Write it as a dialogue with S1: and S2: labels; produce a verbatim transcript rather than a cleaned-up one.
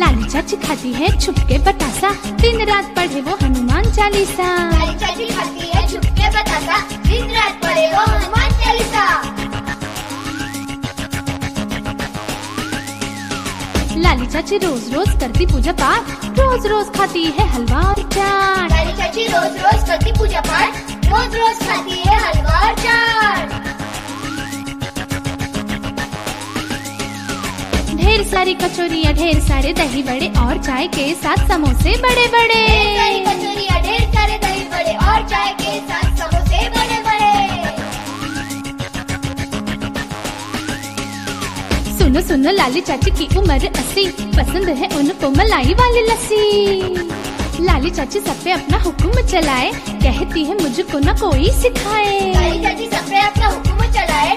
S1: लाली चाची खाती है छुपके बतासा, दिन रात पढ़े वो हनुमान चालीसा।
S2: लाली चाची खाती है छुपके बतासा, दिन रात पढ़े वो हनुमान चालीसा।
S1: लाली चाची रोज रोज करती पूजा पाठ, रोज रोज खाती है हलवा और चाट।
S2: लाली चाची रोज रोज करती पूजा पाठ, रोज रोज खाती है हलवा और चाट।
S1: ढेर सारी कचौरियाँ, ढेर सारे दही बड़े और चाय के साथ समोसे बड़े बड़े।
S2: ढेर सारी कचौरियाँ, ढेर सारे दही बड़े और चाय के साथ समोसे बड़े बड़े।
S1: सुनो सुनो लाली चाची की उम्र अस्सी, पसंद है उनको मलाई वाली लस्सी। लाली चाची सब पे अपना हुक्म चलाए, कहती है मुझको न कोई सिखाए।
S2: लाली चाची सब पे अपना हुक्म चलाए,